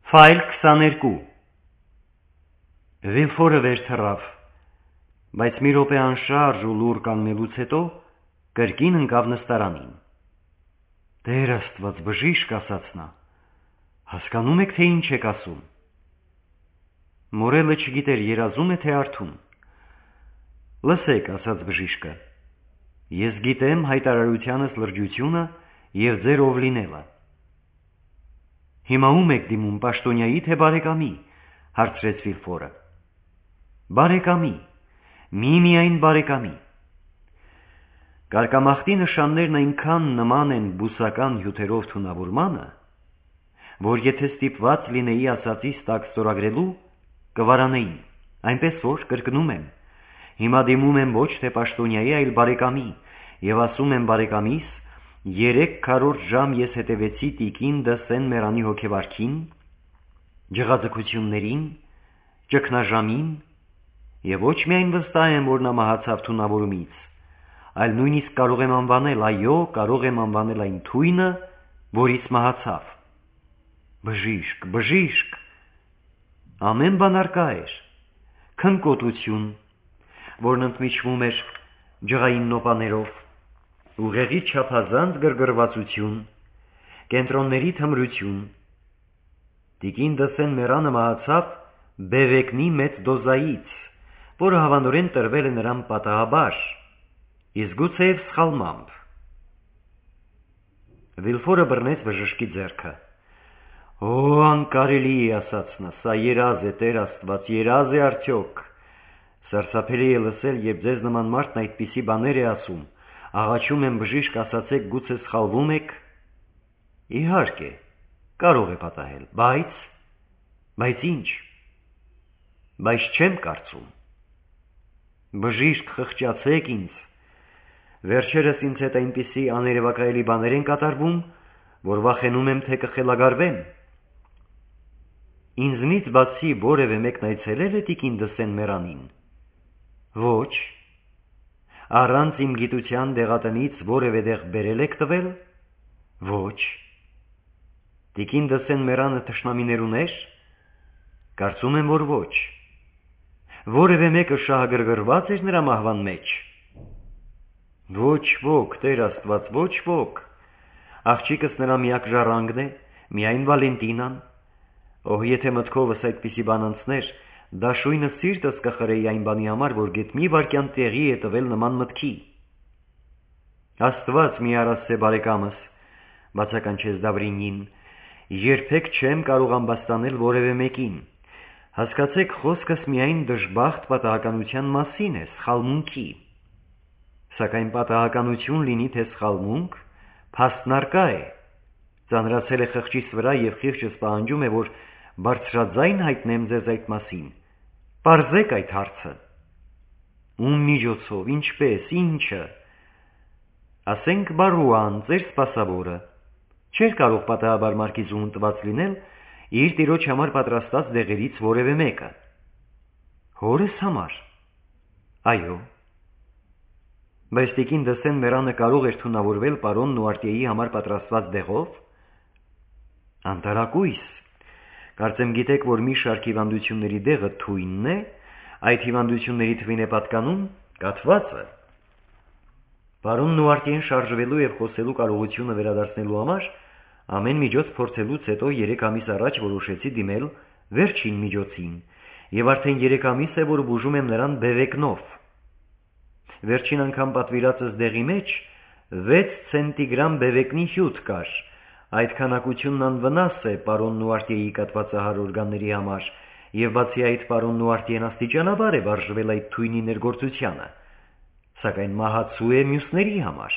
Ֆայլ 22 Վիլֆորը վեր թռավ, բայց մի րոպե անշարժ ու լուռ կանգնելուց հետո կրկին ընկավ նստարանին։ Տեր Աստված, բժիշկ, ասաց նա, հասկանում եք, թե ինչ եք ասում։ Մորելը չգիտեր երազում է, թե արթուն։ Լսեք, ասաց բժիշկը, ես գիտեմ հայտարարությանս լրջությունը և ձեր ով լինելը։ Հիմա ում եք դիմում, պաշտոնյայի թե բարեկամի, հարցրեց Վիլֆորը։ Բարեկամի, միմիայն բարեկամի։ Կարկամախտի նշաններն այնքան նման են բուսական հյութերով թունավորմանը, որ եթե ստիպված լինեի ասածիս տակ ստորագրելու, կվարանեի, այնպես որ, կրկնում եմ, հիմա դիմում եմ ոչ թե պաշտոնյայի, այլ բարեկամի, և ասում եմ բարեկամիս, 3 ժամ ես հետևեցի տիկին Դը Սեն-Մերանի հոգեվարքին, ջղաձգություններին, ճգնաժամին, և ոչ միայն վստահ եմ, որ նա մահացավ թունավորումից, այլ նույնիսկ կարող եմ անվանել, այո, կարող եմ անվանել այն թույնը, որից մահացավ։ Բժիշկ, բժիշկ, ամեն բան արկա էր, քնկոտություն, որն ընդմիջվում էր ջղային նոպաներով, ուղեղի չափազանց գրգռվածություն, կենտրոնների թմրություն։ Տիկին Դը Սեն-Մերանը մահացավ բևեկնի մեծ դոզայից, որը հավանորեն տրվել է նրան պատահաբար, իսկ գուցեև սխալմամբ։ Վիլֆորը բռնեց բժշկի ձեռքը։ Օ, անկարելի, ասաց նա, սա երազ է, Տեր Աստված, երազ է արդյոք։ Սարսափելի է լսել, երբ ձեզ նման մարդն այդպիսի բաներ է ասում։ Աղաչում եմ, բժիշկ, ասացեք, գուցե սխալվում եք։ Իհարկե, կարող է պատահել, բայց ինչ։ Բայց չեմ կարծում։ Բժիշկ, խղճացեք ինձ։ Վերջերս ինձ հետ այնպիսի աներևակայելի բաներ են կատարվում, որ վախենում եմ, թե կխելագարվեմ։ Ինձնից բացի որևէ մեկն այցելել է տիկին Դը Սեն-Մերանին։ Ոչ։ Առանց իմ գիտության դեղատնից որևէ տեղ բերել եք տվել։ Ոչ։ Տիկին Դը Սեն-Մերանը թշնամիներ ուներ։ Կարծում եմ, որ ոչ։ Որևէ մեկը շահագրգռված էր նրա մահվան մեջ։ Ոչ ոք, Տեր Աստված, ոչ ոք։ Աղջիկս նրա միակ ժառանգն է, միայն Վալենտինան։ Օհ, եթե մտքովս այդպիսի բան անցներ, դաշույնը սիրտս կխրեի այն բանի համար, որ գեթ մի վայրկյան տեղի է տվել նման մտքի։ Աստված մի առասցե բարեկամս, բացականչեց Դավրինին, երբեք չեմ կարող ամբաստանել որևէ մեկին։ Հասկացեք, խոսքս միայն դժբախտ պատահականության մասին է, սխալմունքի։ Սակայն պատահականություն լինի, թե սխալմունք, փաստն առկա է, ծանրացել է խղճիս վրա և խիղճս պահանջում է, որ բարձրաձայն հայտնեմ ձեզ այդ մասին։ Պարզեք այդ հարցը։ Ում միջոցով, ինչպես, ինչը։ Ասենք Բարուան, ձեր սպասավորը, չէր կարող պատահաբար մարկիզուհուն տված լինել իր տիրոջ համար պատրաստած դեղերից որևէ մեկը։ Հորս համար։ Այո։ Բայց տիկին Դը Սեն-Մերանը կարող էր թունավորվել պարոն Նուարտիեի համար պատրաստված դեղով։ Անտարակույս։ Կարծեմ գիտեք, որ մի շարք հիվանդությունների դեղը թույնն է, այդ հիվանդությունների թվին է պատկանում կաթվածը։ Պարոն Նուարտիեն շարժվելու և խոսելու կարողությունը վերադարձնելու համար ամեն միջոց փորձելուց հետո 3 ամիս առաջ որոշեցի դիմել վերջին միջոցին, և արդեն 3 ամիս է, որ բուժում եմ նրան բևեկնով։ Վերջին անգամ պատվիրածս դեղի մեջ 6 ցենտիգրամ բևեկնի հյութ կար, այդ քանակությունն անվնաս է պարոն Նուարտիեի կաթվածահար օրգանների համար, և բացի այդ պարոն Նուարտիեն աստիճանաբար է վարժվել այդ թույնի ներգործությանը, սակայն մահացու է մյուսների համար։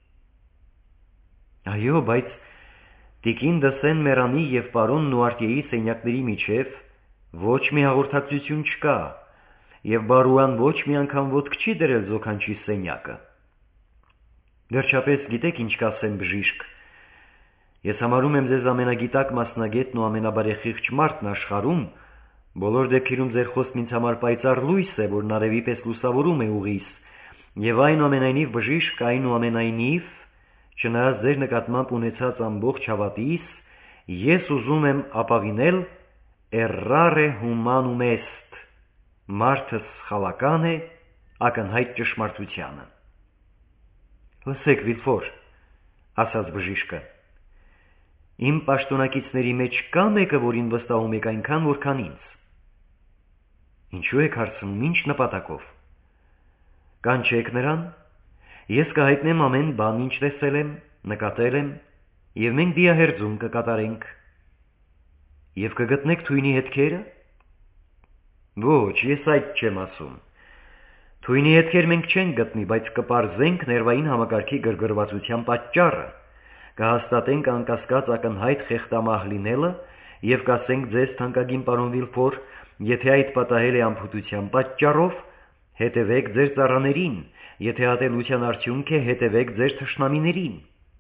Այո, բայց տիկին Դը Սեն-Մերանի և պարոն Նուարտիեի սենյակների միջև ոչ մի հաղորդակցություն չկա, և Բարուան ոչ մի անգամ ոտք չի դրել զոքանչի սենյակը։ Վերջապես գիտեք ինչ կասեմ, բժիշկ։ Ես համարում եմ ձեզ ամենագիտակ մասնագետն ու ամենաբարեխիղճ մարդն աշխարհում, բոլոր դեպքերում ձեր խոսքն ինձ համար պայծառ լույս է, որն արևի պես լուսավորում է ուղիս, և այնուամենայնիվ, բժիշկ, այնուամենայնիվ, չնայած ձեր նկատմամբ ունեցած ամբողջ հավատիս, ես ուզում եմ ապավինել, Errare humanum est, մարդը սխալական է ակնհայտ ճշմարտությանը։ Լսեք, Վիլֆոր, ասաց բժիշկը, իմ պաշտոնակիցների մեջ կա մեկը, որին վստահում եք այնքան, որքան ինձ։ Ինչու եք հարցնում, ինչ նպատակով։ Կանչեք նրան, ես կհայտնեմ ամեն բան, ինչ տեսել եմ, նկատել եմ, և մենք դիահերձում կկատարենք։ Եվ կգտնեք թույնի հետքերը։ Ոչ, ես այդ չեմ ասում։ Թույնի հետքեր մենք չենք գտնի, բայց կպարզենք ներվային համակարգի գրգռվածության պատճառը, կհաստատենք անկասկած ակնհայտ խեղդամահ լինելը և կասենք ձեզ, թանկագին պարոն Վիլֆոր, եթե այդ պատահել է անփութության պատճառով, հետևեք ձեր ծառաներին, եթե ատելության արդյունք է, հետևեք ձեր թշնամիներին։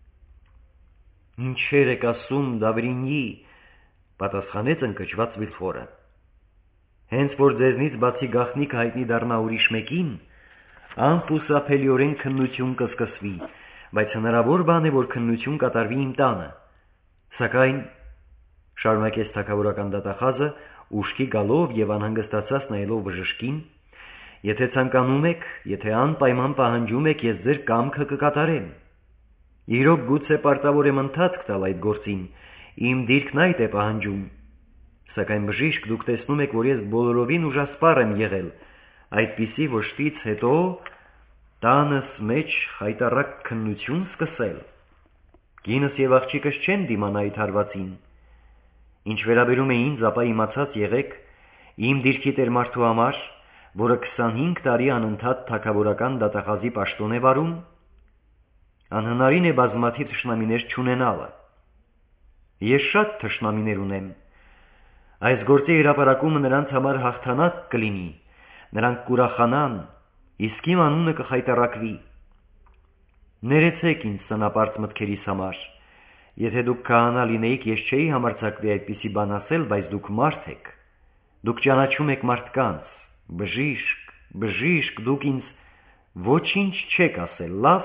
Ինչեր եք ասում, Դավրինյի, պատասխանեց ընկճված Վիլֆորը։ Հենց որ ձեզնից բացի գաղտնիքը հայտնի դառնա ուրիշ մեկին, անխուսափելիորեն քննություն կսկսվի, բայց հնարավոր բան է, որ քննություն կատարվի իմ տանը։ Սակայն, շարունակեց թագավորական դատախազը, ուշքի գալով և անհանգստացած նայելով բժշկին, եթե ցանկանում եք, եթե անպայման պահանջում եք, ես ձեր կամքը կկատարեմ։ Իրոք գուցե պարտավոր եմ ընթացք տալ այդ գործին, իմ դիրքն այդ է պահանջում։ Սակայն բժիշկ, դուք տեսնում եք, որ ես բոլորովին ուժասպառ եմ եղել, այդպիսի վշտից հետո տանս մեջ խայտառակ քննություն սկսել։ Կինս և աղջիկս չեն դիմանա այդ հարվածին։ Ինչ վերաբերում է ինձ, ապա իմացած եղեք, իմ դիրքի տեր մարդու համար, որը 25 տարի անընդհատ թագավորական դատախազի պաշտոն է վարում, անհնարին է բազմաթիվ թշնամիներ չունենալը։ Ես շատ թշնամիներ ունեմ։ Այս գործի հրապարակումը նրանց համար հաղթանակ կլինի, նրանք կուրախանան, իսկ իմ անունը կխայտառակվի։ Ներեցեք ինձ սնապարծ մտքերիս համար։ Եթե դուք քահանա լինեիք, ես չէի համարձակվի այդպիսի բան ասել, բայց դուք մարդ եք։ Դուք ճանաչում եք մարդկանց, բժիշկ, դուք ինձ ոչինչ չեք ասել, լավ։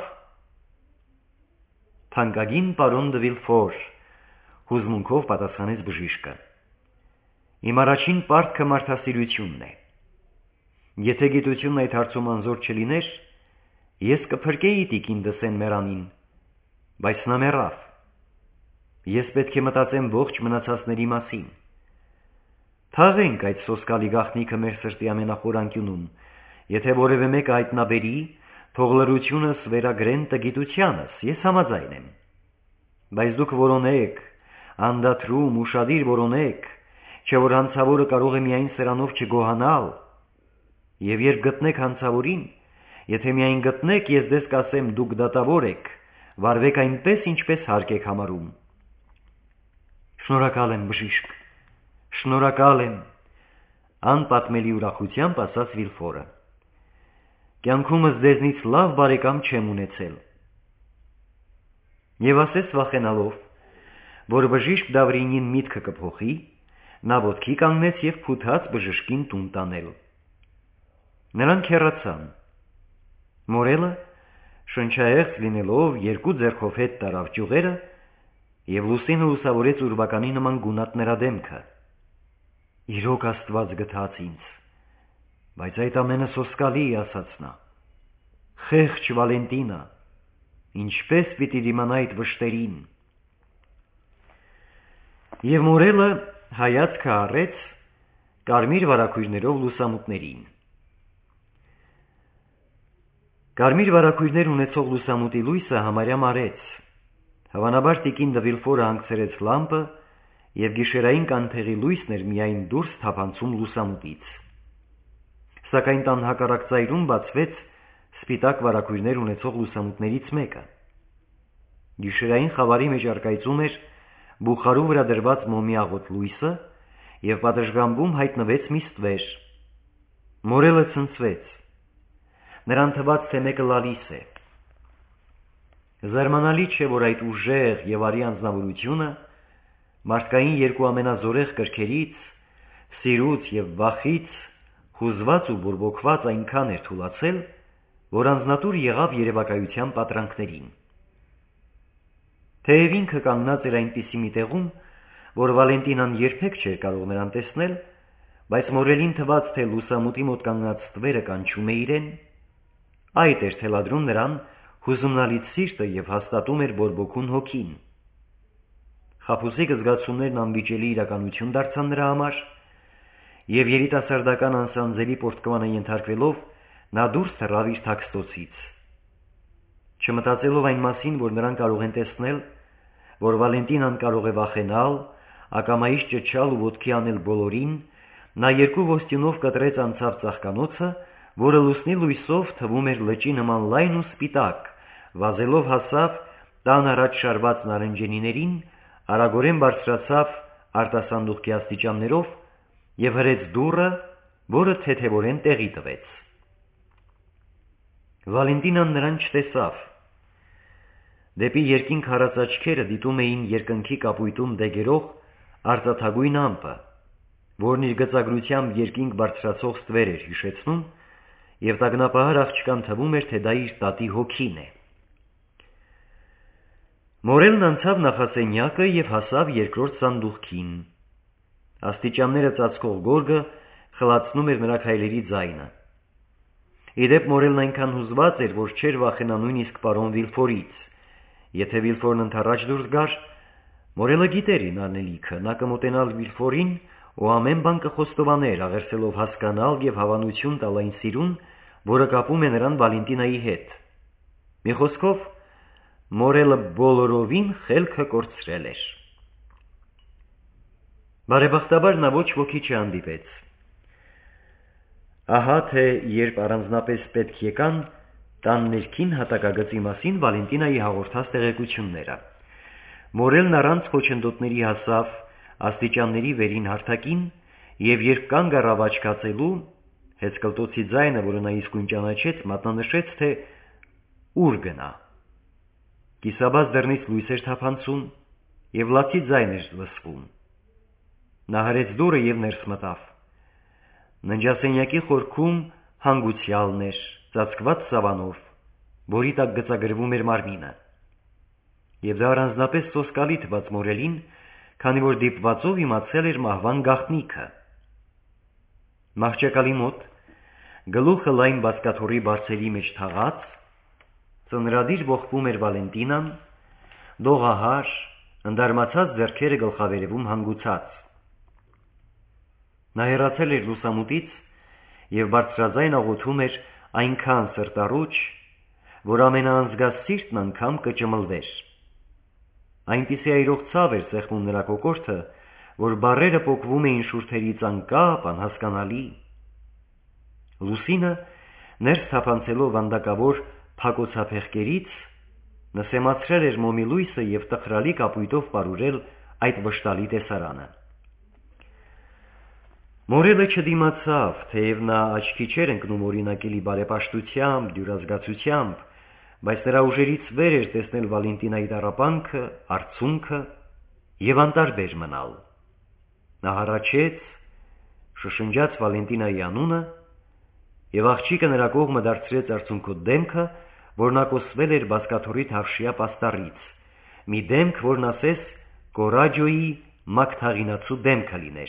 Թանկագին պարոն դը Վիլֆոր, հուզմունքով պատասխանեց բժիշկը։ Իմ առաջին պարտքը մարդասիրությունն է։ Եթե գիտությունն այդ հարցում անզոր չլիներ, ես կփրկեի տիկին Դսեն Մերանին, բայց նա մեռավ։ Ես պետք է մտածեմ ողջ մնացածների մասին։ Թաղենք այդ սոսկալի գաղտնիքը մեր սրտի ամենախորանկյունում, եթե որևէ մեկը հայտնաբերի, թող լռությունս վերագրեն տգիտությանս, ես համաձայն եմ։ Բայց դուք որոնեք, անդադրում, ուշադիր որոնեք, չէ որ հանցավորը կարող է միայն սրանով չգոհանալ, և երբ գտնեք հանցավորին, եթե միայն գտնեք, ես ձեզ կասեմ, դուք դատավոր եք, վարվեք այնպես, ինչպես հարկ եք համարում։ Շնորհակալ եմ, բժիշկ, շնորհակալ եմ, անպատմելի ուրախությամբ ասաց Վիլֆորը։ Կյանքումս ձեզնից լավ բարեկամ չեմ ունեցել։ Եվ ասես վախենալով, որ բժիշկ Դավրինին միտքը կփոխի, նա ոտքի կանգնեց և փութած բժշկին տուն տանել։ Նրանք հեռացան։ Մորելը, շնչահեղձ լինելով, երկու ձեռքով հետ տարավ ճյուղերը, և լուսինը լուսավորեց ուրվականի նման գունատ նրա դեմքը։ Իրոք Աստված գթաց ինձ, բայց այդ ամենը սոսկալի, ասաց նա։ Խեղճ Վալենտինա, ինչպես պիտի դիմանա այդ վշտերին։ Եվ մորելը հայացքը առեց կարմիր վարագույրներով լուսամուտներին։ Կարմիր վարագույրներ ունեցող լուսամուտի լույսը համարյա մարեց։ Հավանաբար տիկին դը Վիլֆորը հանգցրեց լամպը, և գիշերային կանթեղի լույսն էր միայն դուրս թափանցում լուսամուտից։ Սակայն տան հակառակ ծայրում բացվեց սպիտակ վարագույրներ ունեցող լուսամուտներից մեկը։ Գիշերային խավարի մեջ առկայծում էր բուխարու վրա դրված մոմի աղոտ լույսը, և պատշգամբում հայտնվեց մի ստվեր։ Մորելը ցնցվեց։ Նրան թվաց, թե մեկը լալիս է։ Զարմանալի չէ, որ այդ ուժեղ և արի անձնավորությունը մարդկային երկու ամենազորեղ կրքերից, սիրուց և վախից, հուզված ու բորբոքված այնքան էր թուլացել, որ անձնատուր եղավ երևակայության պատրանքներին։ Թեև ինքը կանգնած էր այնպիսի մի տեղում, որ Վալենտինան երբեք չէր կարող նրան տեսնել, բայց մորելին թվաց, թե լուսամուտի մոտ կանգնած ստվերը կանչում է իրեն, այդ էր թելադրում նրան հուզումնալից սիրտը և հաստատում էր բորբոքուն հոգին։ Խաբուսիկ զգացումներն անվիճելի իրականություն դարձան նրա համար, և երիտասարդական անսանձելի պորտկվանը ենթարկվելով նա դուրս թռավ իր թաքստոցից։ Չմտածելով այն մասին, որ նրան կարող են տեսնել, որ Վալենտինան կարող է վախենալ, ակամայից ճչալ ու ոտքի անել բոլորին, նա երկու ոստյունով կտրեց անցավ ծաղկանոցը, որը լուսնի լույսով թվում էր լճի նման լայն ու սպիտակ, վազելով հասավ տան առաջ շարված նարնջենիներին, արագորեն բարձրացավ արտասանդուղքի աստիճաններով և հրեց դուռը, որը թեթևորեն տեղի տվեց։ Վալենտինան նրան չտեսավ։ Դեպի երկինք հարած աչքերը դիտում էին երկնքի կապույտում դեգերող արծաթագույն ամպը, որն իր գծագրությամբ երկինք բարձրացող ստվեր էր հիշեցնում, և տագնապահար աղջկան թվում էր, թե դա իր տատի հոգին է։ Մորելն անցավ նախասենյակը և հասավ երկրորդ սանդուղքին։ Աստիճանները ծածկող գորգը խլացնում էր նրա քայլերի ձայնը։ Իդեպ մորելն այնքան հուզված էր, որ չէր վախենա նույնիսկ պարոն Վիլֆորից։ Եթե Վիլֆորն ընդառաջ դուրս գար, մորելը գիտեր իր անելիքը, նա կմոտենալ Վիլֆորին ու ամեն բան կխոստովաներ, աղերսելով հասկանալ և հավանություն տալ այն սիրուն, որը կապում է նրան Վալենտինայի հետ։ Մի խոսքով, մորելը բոլորովին խելքը կորցրել էր։ Բարեբախտաբար նա ոչ ոքի չհանդիպեց։ Ահա թե երբ առանձնապես պետք եկան տան ներքին հատակագծի մասին Վալենտինայի հաղորդած տեղեկությունները։ Մորելն առանց խոչընդոտների հասավ աստիճանների վերին հարթակին և երբ կանգ առավ աչքացելու, հեծկլտոցի ձայնը, որը նա իսկույն ճանաչեց, մատնանշեց, թե ուր գնա։ Կիսաբաց դռնից լույս էր թափանցում և լացի ձայն էր լսվում։ Նա հրեց դուռը և ներս մտավ։ Ննջասենյակի խորքում հանգուցյալն էր, ծածկված սավանով, որի տակ գծագրվում էր մարմինը։ Եվ դա առանձնապես սոսկալի թվաց մորելին, քանի որ դիպվածով իմացել էր մահվան գաղտնիքը։ Մահճակալի մոտ, գլուխը լայն բազկաթոռի բարձերի մեջ թաղած, ծնրադիր ողբում էր Վալենտինան, դողահար, ընդարմացած ձեռքերը գլխավերևում հանգուցած։ Նա հեռացել էր լուսամուտից և բարձրաձայն աղոթում էր այնքան սրտառուչ, որ ամենաանզգասիրտն անգամ կճմլվեր։ Այնպիսի այրող ցավ էր սեղմում նրա կոկորդը, որ բառերը պոկվում էին շուրթերից անկապ, անհասկանալի։ Լուսինը, ներս թափանցելով վանդակավոր փակոցափեղկերից, նսեմացրել էր մոմի լույսը և տխրալի կապույտով պարուրել այդ վշտալի տեսարանը։ Մորելը չդիմացավ, թեև նա աչքի չէր ընկնում օրինակելի բարեպաշտությամբ, դյուրազգացությամբ, բայց նրա ուժերից վեր էր տեսնել Վալենտինայի տառապանքը, արցունքը և անտարբեր մնալ։ Նա հառաչեց, շշնջաց Վալենտինայի անունը, և աղջիկը նրա կողմը դարձրեց արցունքոտ դեմքը, որն ակոսվել էր բազկաթոռի թավշյա պաստառից, մի դեմք, որն ասես Կորաջոյի մաքթաղինացու դեմքը լիներ։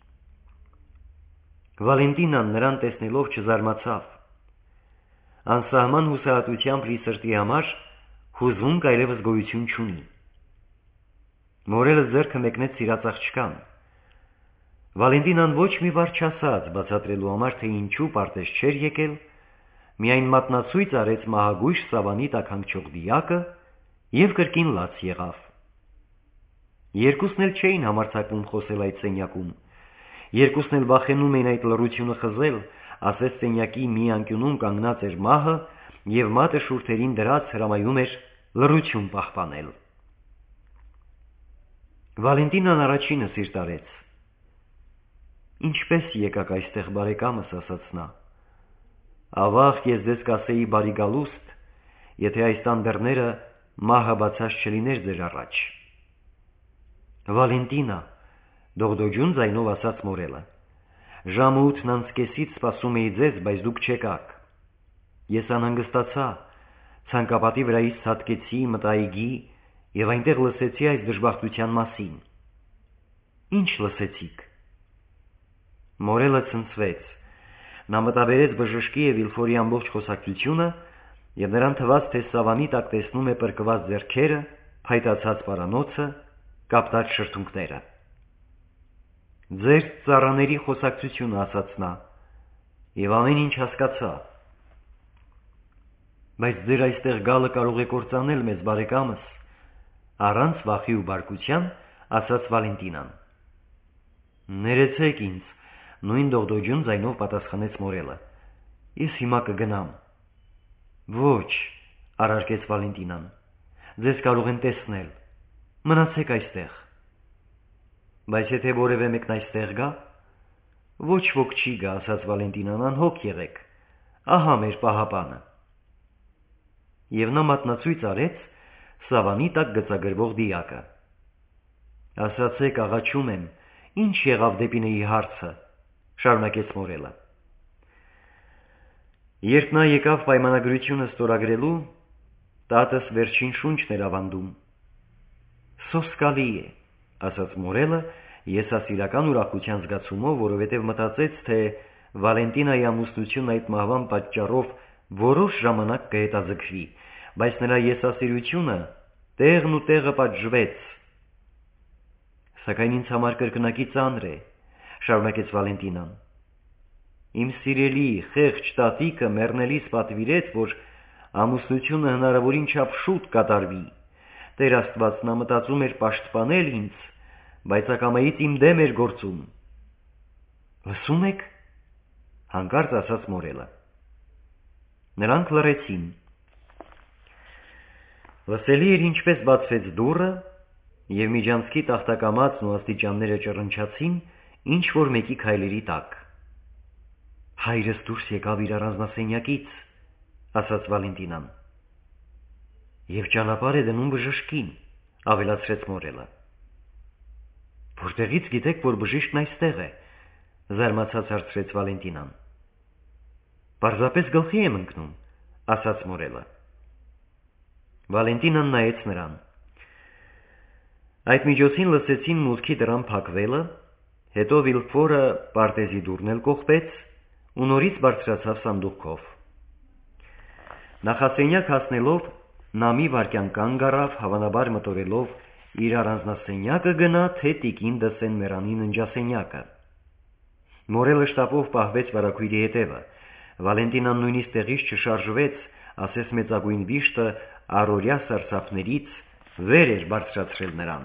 Վալենտինան նրան տեսնելով չզարմացավ։ Անսահման հուսահատությամբ լի սրտի համար հուզմունք այլևս գոյություն չունի։ Մորելը ձեռքը մեկնեց սիրած աղջկան։ Վալենտինան ոչ մի բառ չասաց, բացատրելու համար, թե ինչու պարտեզ չէր եկել, միայն մատնացույց արեց մահագույժ սավանի տակ հանգչող դիակը և կրկին լաց եղավ։ Երկուսն էլ չէին համարձակվում խոսել այդ սենյակում, երկուսն էլ վախենում էին այդ լռությունը խզել, ասես սենյակի մի անկյունում կանգնած էր մահը և մատը շուրթերին դրած հրամայում էր լռություն պահպանել։ Վալենտինան առաջինը սիրտ արեց։ «Ինչպես եկաք այստեղ, բարեկամս», ասաց նա։ «Ավաղ ես ձեզ կասեի բարի գալուստ, եթե այս տան դռները մահը բացած չլիներ ձեր առաջ»։ «Վալենտինա», դողդոջուն ձայնով ասաց մորելը, «ժամը 8-ն անց կեսից սպասում էի ձեզ, բայց դուք չեկաք։ Ես անհանգստացա, ցանկապատի վրայից ցատկեցի, մտա այգի և այնտեղ լսեցի այս դժբախտության մասին։ Ինչ լսեցիք։ Մորելը ցնցվեց։ Նա մտաբերեց բժշկի և Վիլֆորի ամբողջ խոսակցությունը և նրան թվաց, թե սավանի տակ տեսնում է պրկված ձեռքերը, փայտացած պարանոցը, կապտած շրթունքները։ «Ձեր ծառաների խոսակցությունը», ասաց նա, և ամեն ինչ հասկացա։ «Բայց ձեր այստեղ գալը կարող է կործանել մեզ, բարեկամս», առանց վախի ու բարկության ասաց Վալենտինան։ «Ներեցեք ինձ», նույն դողդոջուն ձայնով պատասխանեց Մորելը։ «Ես հիմա կգնամ»։ «Ոչ», առարկեց Վալենտինան, «ձեզ կարող են տեսնել։ Մնացեք այստեղ»։ «Բայց եթե որևէ մեկն այստեղ գա»։ «Ոչ ոք չի գա», ասաց Վալենտինան, «անհոգ եղեք։ Ահա մեր պահապանը»։ Եվ նա մատնացույց արեց սավանի տակ գծագրվող դիակը։ «Ասացեք, աղաչում եմ, ինչ եղավ Դեպինեի հարցը», շարունակեց Մորելը։ Երբ նա եկավ պայմանագրությունը ստորագրելու, տատս վերջին շունչն էր ավանդում։ «Սոսկալի է», ասաց Մորելը եսասիրական ուրախության զգացումով, որովհետև մտածեց, թե Վալենտինայի ամուսնությունն այդ մահվան պատճառով որոշ ժամանակ կհետաձգվի, բայց նրա եսասիրությունը տեղն ու տեղը պատժվեց։ «Սակայն ինձ համար կրկնակի ծանր է», շարունակեց Վալենտինան։ «Իմ սիրելի խեղճ տատիկը մեռնելիս պատվիրեց, որ ամուսնությունը հնարավորին չափ շուտ կատարվի։ Տեր Աստված, նա մտածում էր պաշտպանել ինձ, բայց ակամայից իմ դեմ էր գործում»։ «Լսում եք», հանկարծ ասաց Մորելը։ Նրանք լռեցին։ Լսելի էր, ինչպես բացվեց դուռը, և միջանցքի տախտակամածն ու աստիճանները ճռնչացին ինչ-որ մեկի քայլերի տակ։ «Հայրս դուրս եկավ իր առանձնասենյակից», ասաց Վալենտինան։ «Եվ ճանապարհ է դնում բժշկին», ավելացրեց Մորելը։ «Որտեղից գիտեք, որ բժիշկն այստեղ է», զարմացած հարցրեց Վալենտինան։ «Պարզապես գլխի եմ ընկնում», ասաց Մորելը։ Վալենտինան նայեց նրան։ Այդ միջոցին լսեցին մուտքի դռան փակվելը, հետո Վիլֆորը պարտեզի դուռն էլ կողպեց ու նորից բարձրացավ սանդուղքով։ Նախասենյակ հասնելով նա մի վայրկյան կանգ առավ, հավանաբար մտորելով իր առանձնասենյակը գնա, թե տիկին դսեն մեռանի ննջասենյակը։ Մորելը շտապով պահվեց վարագույրի հետևը։ Վալենտինան նույնիսկ տեղից չշարժվեց, ասես մեծագույն վիշտը առօրյա սարսափներից վեր էր բարձրացրել նրան։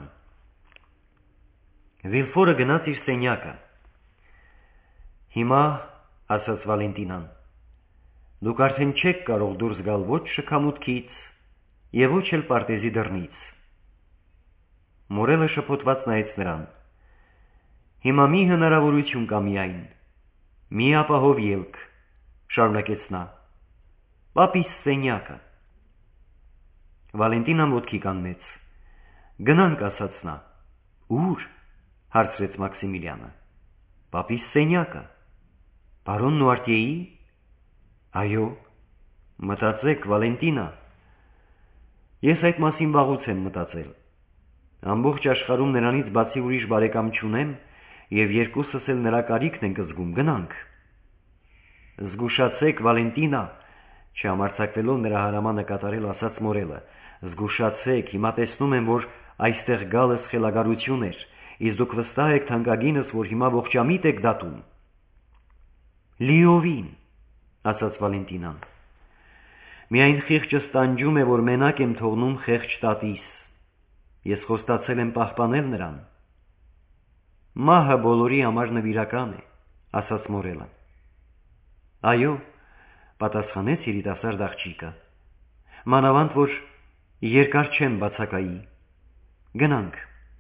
Վիլֆորը գնաց իր սենյակը։ «Հիմա», ասաց Վալենտինան, «դուք արդեն չեք կարող դուրս գալ ոչ շքամուտքից և ոչ էլ պարտեզի դռնից»։ Մորելը շփոթված նայեց նրան։ «Հիմա մի հնարավորություն կա միայն, մի ապահով ելք», շարունակեց նա, «պապիս սենյակը»։ Վալենտինան ոտքի կանգնեց։ «Գնանք», ասաց նա։ «Ո՞ւր», հարցրեց Մաքսիմիլիանը։ «Պապիս սենյակը»։ «Պարոն Նուարտիեի»։ «Այո»։ «Մտածեք, Վալենտինա»։ «Ես այդ մասին վաղուց եմ մտածել։ Ամբողջ աշխարհում նրանից բացի ուրիշ բարեկամ չունեմ, և երկուսս էլ նրա կարիքն ենք զգում, գնանք»։ «Զգուշացեք, Վալենտինա», չհամարձակվելով նրա հրամանը կատարել, ասաց Մորելը, «զգուշացեք, հիմա տեսնում եմ, որ այստեղ գալս խելագարություն էր, իսկ դուք վստահ եք թանկագինս, որ հիմա ողջամիտ եք դատում»։ «Լիովին», ասաց Վալենտինան։ «Միայն խիղճս տանջում է, որ մենակ եմ թողնում խեղճ տատիս։ Ես խոստացել եմ պահպանել նրան»։ «Մահը բոլորի համար նվիրական է», ասաց Մորելը։ «Այո», պատասխանեց երիտասարդ աղջիկը, «մանավանդ որ երկար չեմ բացակայի։ Գնանք»։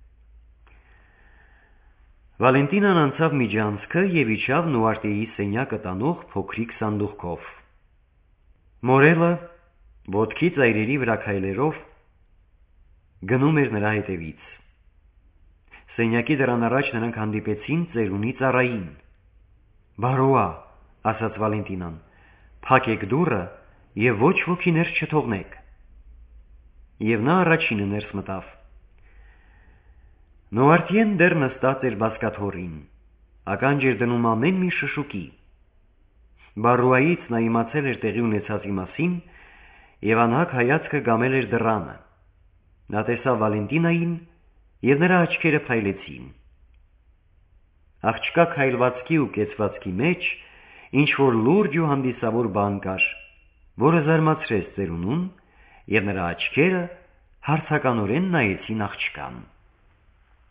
Վալենտինան անցավ միջանցքը և իջավ Նուարտիեի սենյակը տանող փոքրիկ սանդուղքով։ Մորելը ոտքի ծայրերի վրա քայլերով գնում էր նրա հետևից։ Սենյակի դռան առաջ նրանք հանդիպեցին ծերունի ծառային։ «Բարոյա», ասաց Վալենտինան, «փակեք դուռը և ոչ ոքի ներս չթողնեք»։ Եվ նա առաջինը ներս մտավ։ Նոարտիեն դեռ նստած էր բազկաթոռին, ականջ էր դնում ամեն մի շշուկի։ Բարուայից նա իմացել էր տեղի ունեցածի մասին և անհագ հայացքը գամել էր դռանը։ Նա տեսավ Վալենտինային և նրա աչքերը փայլեցին։ Աղջկա քայլվածքի ու կեցվածքի մեջ ինչ-որ լուրջ ու հանդիսավոր բան կար, որը զարմացրեց ծերունուն, և նրա աչքերը հարցականորեն նայեցին աղջկան։